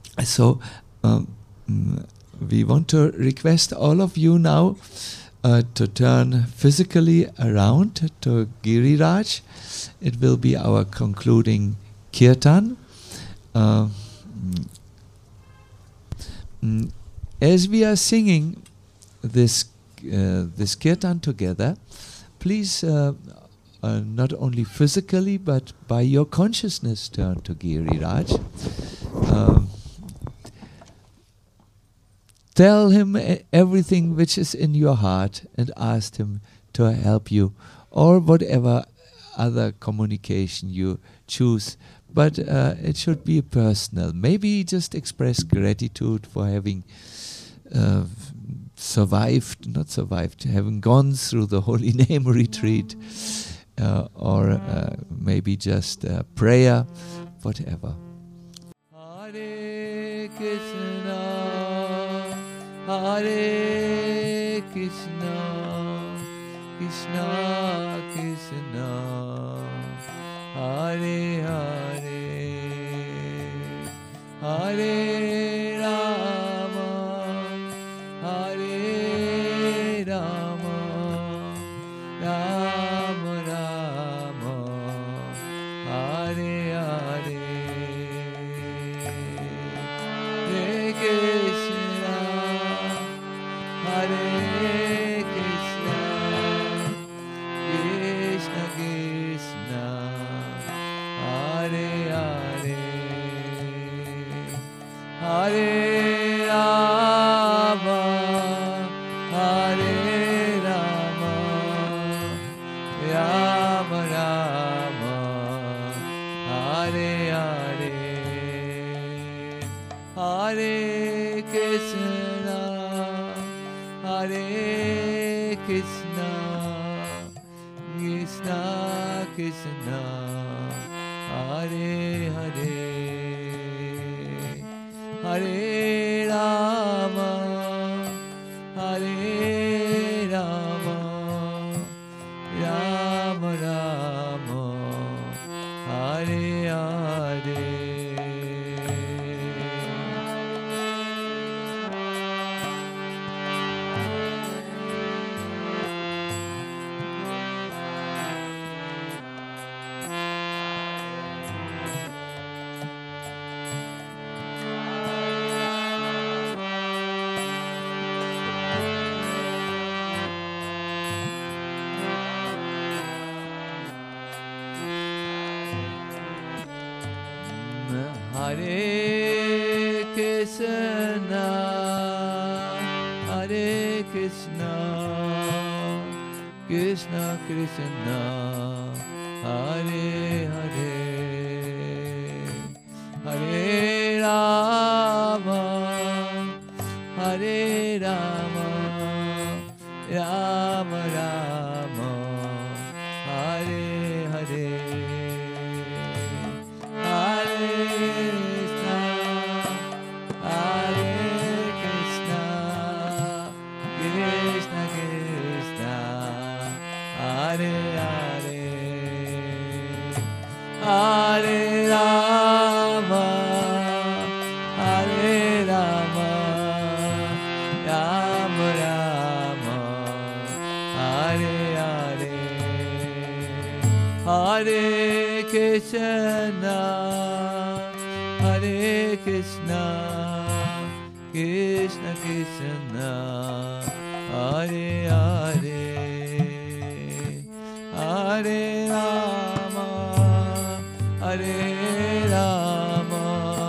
So we want to request all of you now to turn physically around to Giriraj. It will be our concluding kirtan. As we are singing this kirtan together, please not only physically but by your consciousness turn to Giriraj. Tell him everything which is in your heart and ask him to help you, or whatever other communication you choose. But it should be personal. Maybe just express gratitude for having having gone through the Holy Name retreat, or maybe just prayer, whatever. Hare Krishna, Hare Krishna, Krishna Krishna, Hare Hare, Hare Rama, Hare Rama, Rama Rama, Hare Hare, Hare Krishna, Hare Krishna, Krishna Krishna, Hare Hare, Hare Rama, Hare Rama, Rama Rama, Hare Hare, Hare Krishna, Hare Krishna, Krishna Krishna, Hare Hare, Hare Rama, Hare Rama, Rama Rama, Hare Hare. Hare Krishna, Hare Krishna, Krishna Krishna, Hare Hare, Hare Rama, Hare Rama, Rama Rama, Hare Hare, Hare Krishna, Hare Krishna, Krishna Krishna, Hare Hare, Hare Rama, Hare Rama, Rama Rama, Hare Hare, Hare Krishna, Hare Krishna, Krishna Krishna, Hare Hare, Hare Rama, Hare Rama,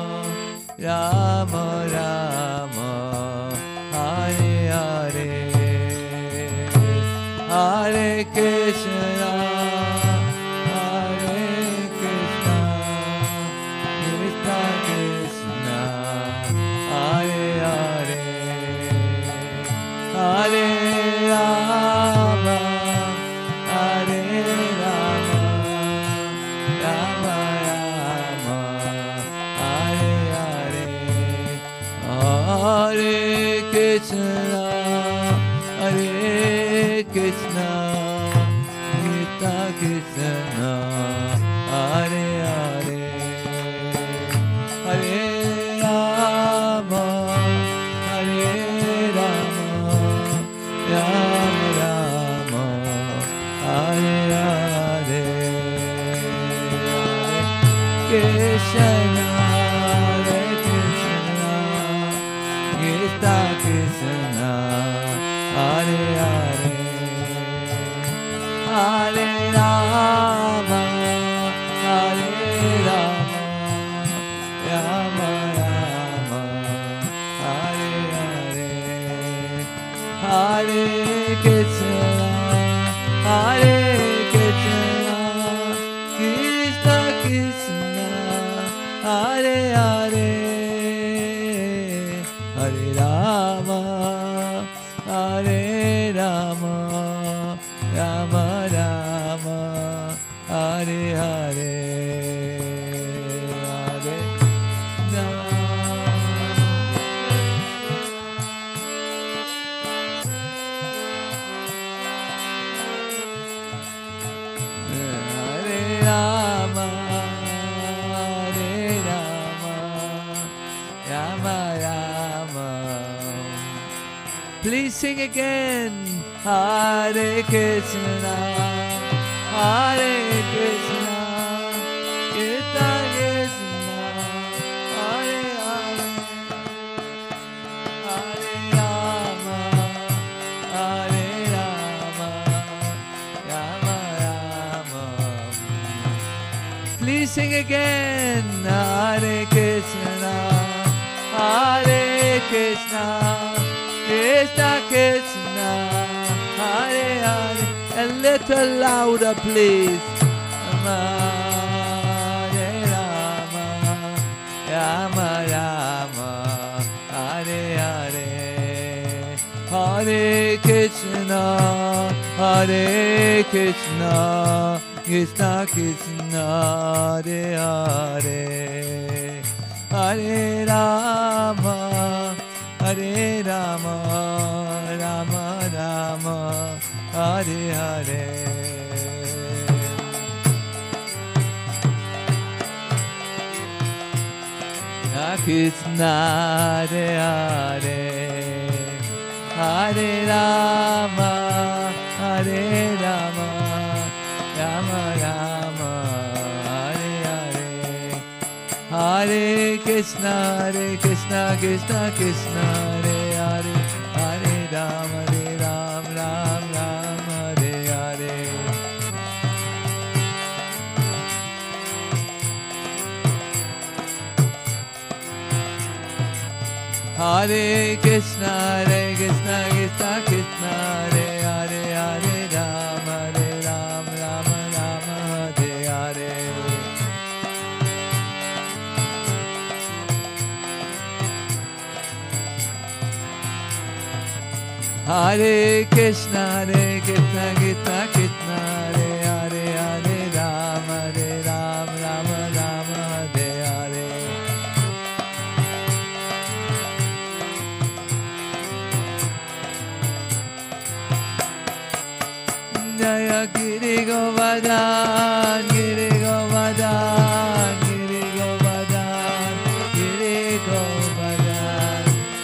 Rama Rama, Hare Hare, Hare Krishna, Hare Krishna, Krishna Krishna, Hare Hare, Hare Rama, Hare Rama, Rama Rama, Hare Hare, Hare Krishna, Hare Krishna, Krishna Krishna, Hare Hare, Hare Rama, Please sing again. Hare Krishna, Hare Krishna, Krishna Krishna, Hare Hare, Hare Rama, Hare Rama, Rama Rama. Please sing again. Hare Krishna, Hare Krishna, Krishna Krishna, Hare Hare. A little louder, please. Hare Rama, Rama Rama, Hare Hare. Hare Krishna, Hare Krishna, Krishna Krishna, Hare Hare. Hare Rama, Hare Rama, Rama Rama, Hare Hare. Krishna, Hare Hare, Hare Rama, Hare Rama, Rama Rama, Hare Hare. Hare Krishna, Krishna Krishna, Hare Hare, Hare Ram, Ram Ram, Hare Hare. Hare Krishna, Krishna Krishna, Hare Hare, Hare Ram, Ram Ram, Hare Hare. Hare Krishna, Krishna Krishna, Hare Hare, Hare Ram, Ram Ram, Hare Hare. Jaya Giri Govardhan, Giri Govardhan, Giri Govardhan, Giri Govardhan.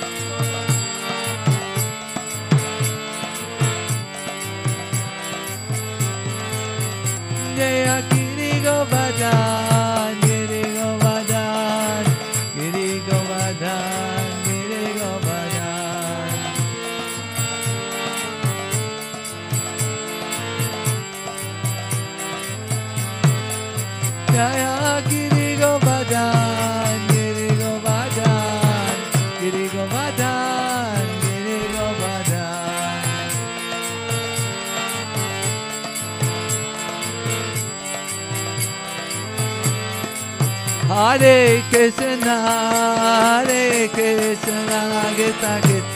Jaya Giri Govardhan, Giri Govardhan, Giri Govardhan, Giri Govardhan. Jaya Giri Govardhan, Giri Govardhan, Giri Govardhan, Giri Govardhan. Hare Krishna, Krishna Krishna,